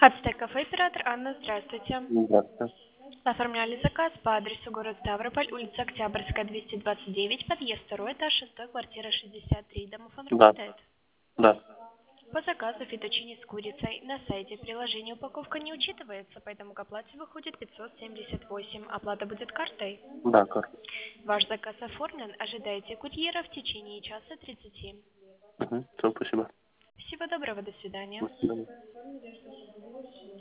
Хатстек кафе, оператор Анна, здравствуйте. Здравствуйте. Оформляли заказ по адресу город Ставрополь, улица Октябрьская, 229, подъезд 2, этаж 6, квартира 63. Домофон Да, работает? да. По заказу фетучини с курицей на сайте приложения упаковка не учитывается, поэтому к оплате выходит 578. Оплата будет картой. Да, карта. Ваш заказ оформлен, ожидайте курьера в течение часа 30. Угу. Все, спасибо. Всего доброго, до свидания. До свидания.